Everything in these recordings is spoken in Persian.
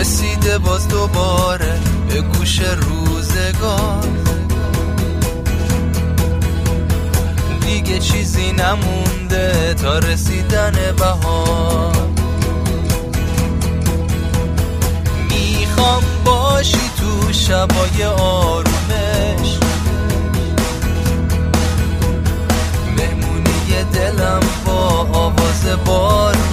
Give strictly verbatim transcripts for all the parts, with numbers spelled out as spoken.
رسیده باز دوباره به گوش روزگار، دیگه چیزی نمونده تا رسیدن بهار. میخوام باشی تو شبای آرومش، مهمونی دلم با آواز بارونش.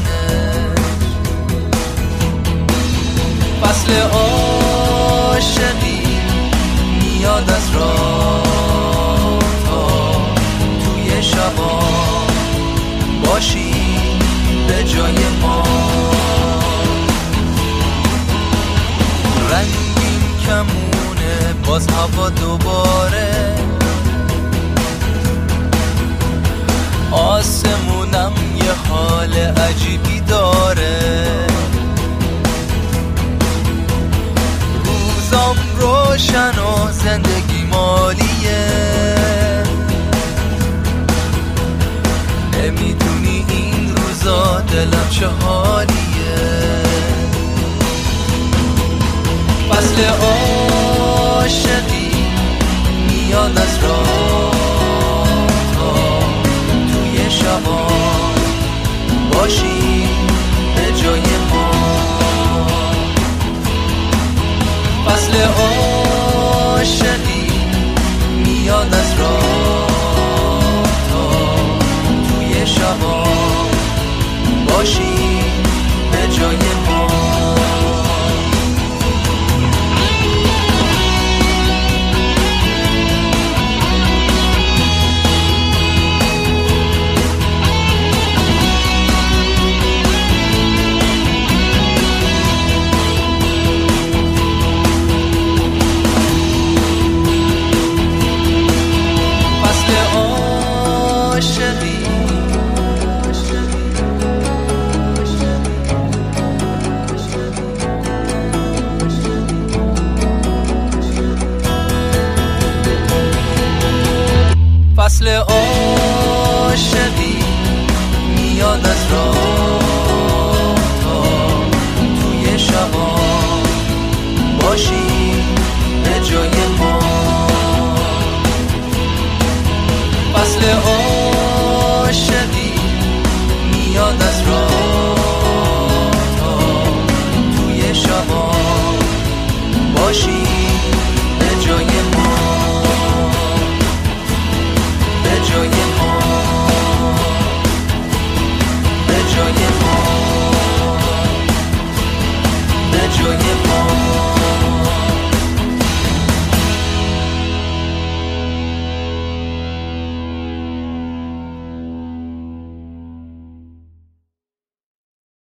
فصل عاشقی میاد از راه تا توی شبا باشی به جای ما. رنگین کمونه باز هوا دوباره، آسمونم یه حال عجیبی داره. روزام روشن و زندگی مالیه، نمیدونی این روزا دلم چه حالیه. فصل عاشقی میاد از راه تا توی شبا باشی به جای ما. فصل عاشقی میاد از راه تا توی شبا باشی به جای ما. فصل عاشقی میاد از راه تا توی شبا باشی به جای ما. فصل عاشقی میاد از